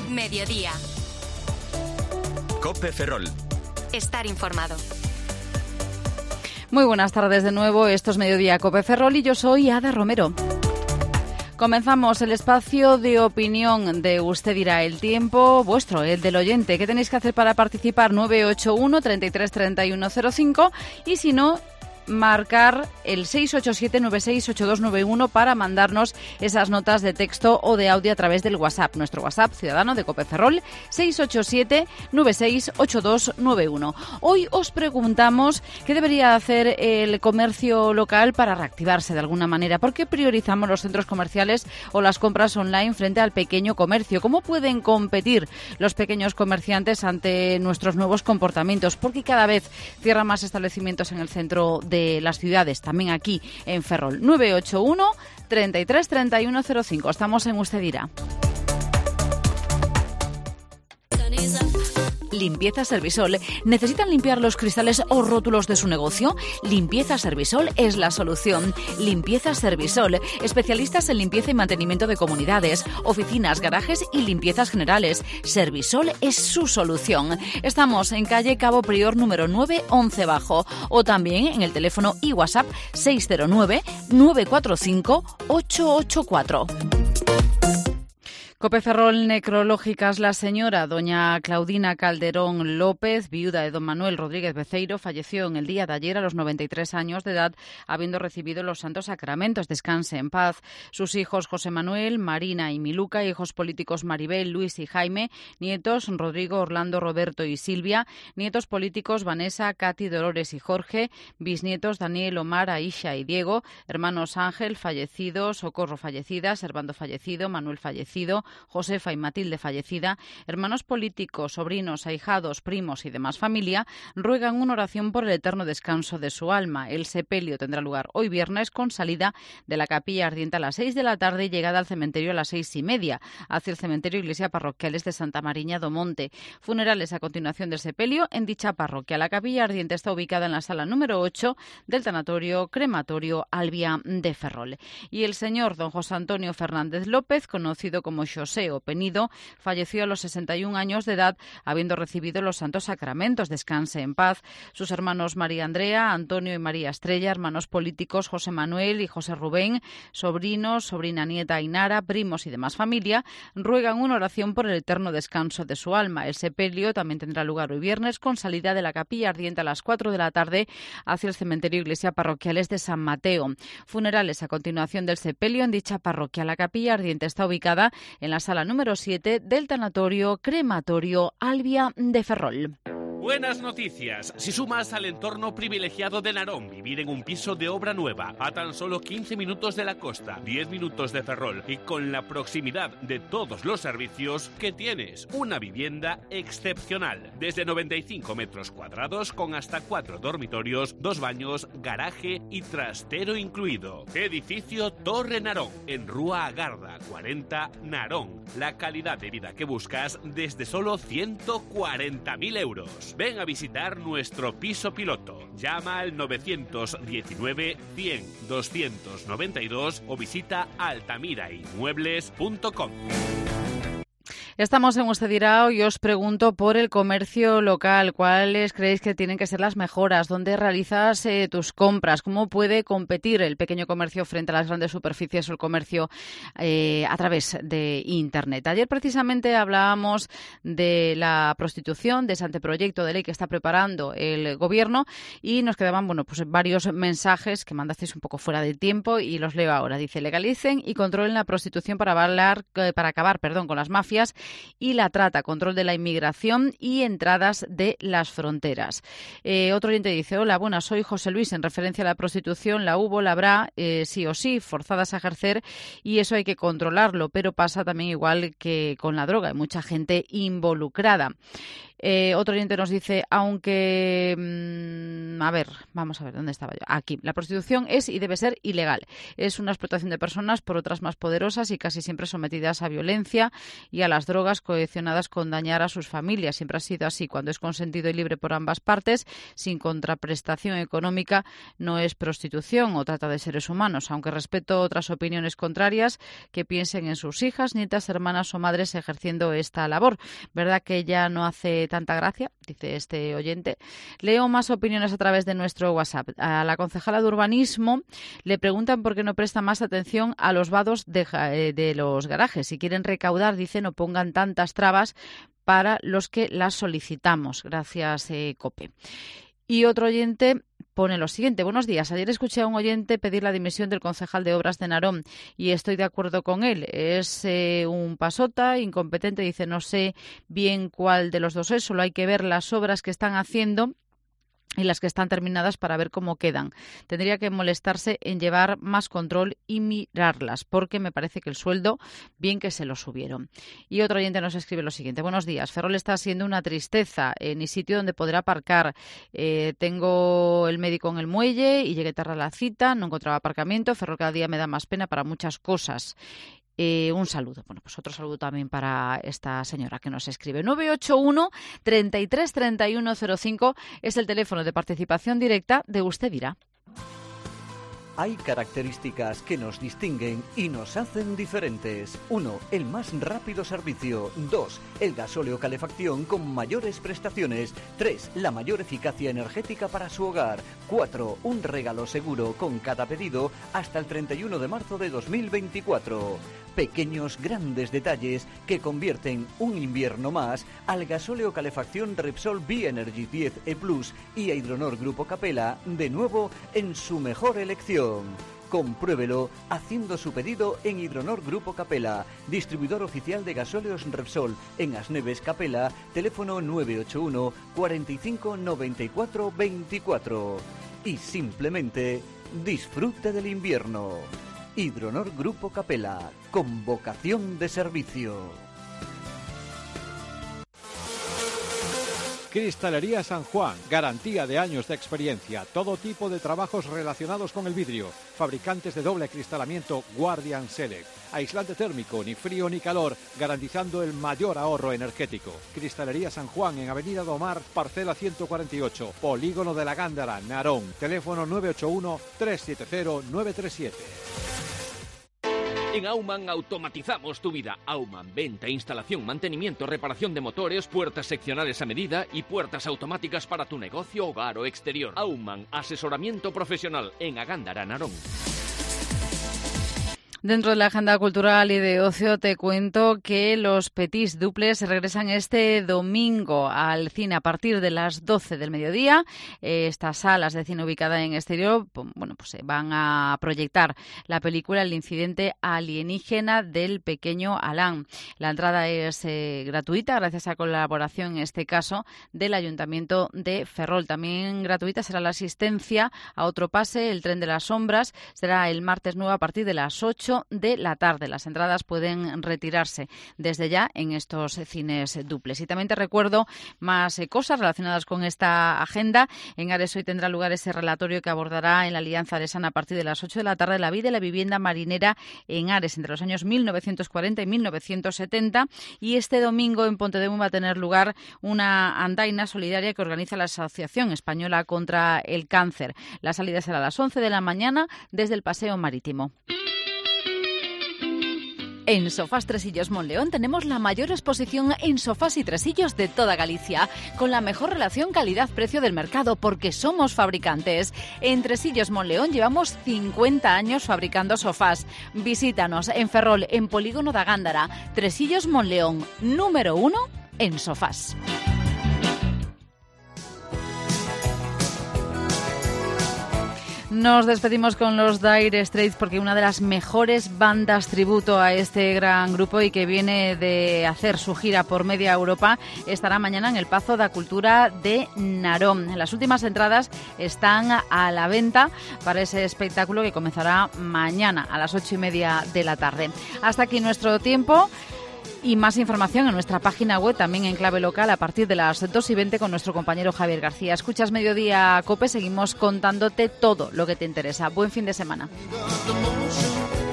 Mediodía. COPE Ferrol. Estar informado. Muy buenas tardes de nuevo, esto es Mediodía COPE Ferrol y yo soy Ada Romero. Comenzamos el espacio de opinión de Usted dirá, el tiempo vuestro, el del oyente. ¿Qué tenéis que hacer para participar? 981 33 31 05 y si no, marcar el 687-968291 para mandarnos esas notas de texto o de audio a través del WhatsApp. Nuestro WhatsApp ciudadano de COPE Ferrol, 687-968291. Hoy os preguntamos qué debería hacer el comercio local para reactivarse de alguna manera. ¿Por qué priorizamos los centros comerciales o las compras online frente al pequeño comercio? ¿Cómo pueden competir los pequeños comerciantes ante nuestros nuevos comportamientos? Porque cada vez cierran más establecimientos en el centro de las ciudades, también aquí en Ferrol. 981 33 31 05. Estamos en Usted dirá. Limpieza Servisol. ¿Necesitan limpiar los cristales o rótulos de su negocio? Limpieza Servisol es la solución. Limpieza Servisol. Especialistas en limpieza y mantenimiento de comunidades, oficinas, garajes y limpiezas generales. Servisol es su solución. Estamos en calle Cabo Prior número 9, 11 Bajo. O también en el teléfono y WhatsApp 609 945 884. COPE Ferrol, necrológicas. La señora doña Claudina Calderón López, viuda de don Manuel Rodríguez Beceiro, falleció en el día de ayer a los 93 años de edad, habiendo recibido los santos sacramentos. Descanse en paz. Sus hijos José Manuel, Marina y Miluca, hijos políticos Maribel, Luis y Jaime, nietos Rodrigo, Orlando, Roberto y Silvia, nietos políticos Vanessa, Katy, Dolores y Jorge, bisnietos Daniel, Omar, Aisha y Diego, hermanos Ángel, fallecido, Socorro, fallecida, Servando, fallecido, Manuel, fallecido, Josefa y Matilde, fallecida, hermanos políticos, sobrinos, ahijados, primos y demás familia, ruegan una oración por el eterno descanso de su alma. El sepelio tendrá lugar hoy viernes con salida de la capilla ardiente a las 6 de la tarde y llegada al cementerio a las 6:30, hacia el cementerio Iglesia Parroquiales de Santa Mariña do Monte. Funerales a continuación del sepelio en dicha parroquia. La capilla ardiente está ubicada en la sala número 8 del tanatorio crematorio Albia de Ferrol. Y el señor don José Antonio Fernández López, conocido como José o Penido, falleció a los 61 años de edad, habiendo recibido los santos sacramentos. Descanse en paz. Sus hermanos María Andrea, Antonio y María Estrella, hermanos políticos José Manuel y José Rubén, sobrinos, sobrina nieta Ainara, primos y demás familia, ruegan una oración por el eterno descanso de su alma. El sepelio también tendrá lugar hoy viernes con salida de la capilla ardiente a las 4 de la tarde hacia el cementerio Iglesia Parroquiales de San Mateo. Funerales a continuación del sepelio en dicha parroquia. La capilla ardiente está ubicada en la sala número 7 del tanatorio crematorio Albia de Ferrol. Buenas noticias. Si sumas al entorno privilegiado de Narón, vivir en un piso de obra nueva, a tan solo 15 minutos de la costa, 10 minutos de Ferrol y con la proximidad de todos los servicios, que tienes una vivienda excepcional. Desde 95 metros cuadrados con hasta 4 dormitorios, 2 baños, garaje y trastero incluido. Edificio Torre Narón, en Rúa Agarda 40, Narón. La calidad de vida que buscas desde solo 140.000 euros. Ven a visitar nuestro piso piloto. Llama al 919 100 292 o visita altamirainmuebles.com. Estamos en Usted dirá y os pregunto por el comercio local. ¿Cuáles creéis que tienen que ser las mejoras? ¿Dónde realizas tus compras? ¿Cómo puede competir el pequeño comercio frente a las grandes superficies o el comercio a través de Internet? Ayer precisamente hablábamos de la prostitución, de ese anteproyecto de ley que está preparando el Gobierno y nos quedaban pues varios mensajes que mandasteis un poco fuera de tiempo y los leo ahora. Dice: legalicen y controlen la prostitución para acabar con las mafias y la trata, control de la inmigración y entradas de las fronteras. Otro oyente dice: hola, buenas, soy José Luis. En referencia a la prostitución, la hubo, la habrá, sí o sí, forzadas a ejercer y eso hay que controlarlo, pero pasa también igual que con la droga, hay mucha gente involucrada. Otro oyente nos dice, aunque... a ver, vamos a ver, ¿dónde estaba yo? Aquí. La prostitución es y debe ser ilegal. Es una explotación de personas por otras más poderosas y casi siempre sometidas a violencia y a las drogas coaccionadas con dañar a sus familias. Siempre ha sido así. Cuando es consentido y libre por ambas partes, sin contraprestación económica, no es prostitución o trata de seres humanos. Aunque respeto otras opiniones contrarias, que piensen en sus hijas, nietas, hermanas o madres ejerciendo esta labor. ¿Verdad que ya no hace tanta gracia? Dice este oyente. Leo más opiniones a través de nuestro WhatsApp. A la concejala de urbanismo le preguntan por qué no presta más atención a los vados de los garajes. Si quieren recaudar, dice, no pongan tantas trabas para los que las solicitamos. Gracias, COPE. Y otro oyente pone lo siguiente. Buenos días. Ayer escuché a un oyente pedir la dimisión del concejal de Obras de Narón y estoy de acuerdo con él. Es un pasota, incompetente. Dice, no sé bien cuál de los dos es. Solo hay que ver las obras que están haciendo y las que están terminadas para ver cómo quedan. Tendría que molestarse en llevar más control y mirarlas, porque me parece que el sueldo, bien que se lo subieron. Y otro oyente nos escribe lo siguiente. Buenos días. Ferrol está siendo una tristeza, ni sitio donde poder aparcar. Tengo el médico en el muelle y llegué tarde a la cita, no encontraba aparcamiento. Ferrol cada día me da más pena para muchas cosas. Un saludo. Bueno, pues otro saludo también para esta señora que nos escribe. 981 33 31 05 es el teléfono de participación directa de Usted Dirá. Hay características que nos distinguen y nos hacen diferentes. 1. El más rápido servicio. 2. El gasóleo calefacción con mayores prestaciones. 3. La mayor eficacia energética para su hogar. 4. Un regalo seguro con cada pedido hasta el 31 de marzo de 2024. Pequeños grandes detalles que convierten un invierno más al gasóleo calefacción Repsol B-Energy 10E Plus y a Hidronor Grupo Capella de nuevo en su mejor elección. Compruébelo haciendo su pedido en Hidronor Grupo Capella, distribuidor oficial de gasóleos Repsol en Asneves Capella, teléfono 981 45 94 24. Y simplemente disfrute del invierno. Hidronor Grupo Capella, con vocación de servicio. Cristalería San Juan, garantía de años de experiencia, todo tipo de trabajos relacionados con el vidrio, fabricantes de doble acristalamiento Guardian Select, aislante térmico, ni frío ni calor, garantizando el mayor ahorro energético. Cristalería San Juan en Avenida Domar, parcela 148, Polígono de la Gándara, Narón, teléfono 981 370 937. En Aumann automatizamos tu vida. Aumann, venta, instalación, mantenimiento, reparación de motores, puertas seccionales a medida y puertas automáticas para tu negocio, hogar o exterior. Aumann, asesoramiento profesional en Agándara, Narón. Dentro de la agenda cultural y de ocio te cuento que los Petits Duples regresan este domingo al cine a partir de las 12 del mediodía. Estas salas de cine ubicadas en exterior, bueno, pues van a proyectar la película El incidente alienígena del pequeño Alan. La entrada es gratuita gracias a colaboración, en este caso, del Ayuntamiento de Ferrol. También gratuita será la asistencia a otro pase, El tren de las sombras. Será el martes 9 a partir de las 8 de la tarde. Las entradas pueden retirarse desde ya en estos cines duples. Y también te recuerdo más cosas relacionadas con esta agenda. En Ares hoy tendrá lugar ese relatorio que abordará en la Alianza Aresana a partir de las 8 de la tarde la vida y la vivienda marinera en Ares entre los años 1940 y 1970. Y este domingo en Pontedeu va a tener lugar una andaina solidaria que organiza la Asociación Española contra el Cáncer. La salida será a las 11 de la mañana desde el Paseo Marítimo. En Sofás Tresillos Monleón tenemos la mayor exposición en sofás y tresillos de toda Galicia, con la mejor relación calidad-precio del mercado, porque somos fabricantes. En Tresillos Monleón llevamos 50 años fabricando sofás. Visítanos en Ferrol, en Polígono da Gándara. Tresillos Monleón, número 1 en sofás. Nos despedimos con los Dire Straits porque una de las mejores bandas tributo a este gran grupo y que viene de hacer su gira por media Europa estará mañana en el Pazo da Cultura de Narón. Las últimas entradas están a la venta para ese espectáculo que comenzará mañana a las 8:30 de la tarde. Hasta aquí nuestro tiempo. Y más información en nuestra página web, también en clave local, a partir de las 2:20 con nuestro compañero Javier García. Escuchas Mediodía COPE, seguimos contándote todo lo que te interesa. Buen fin de semana.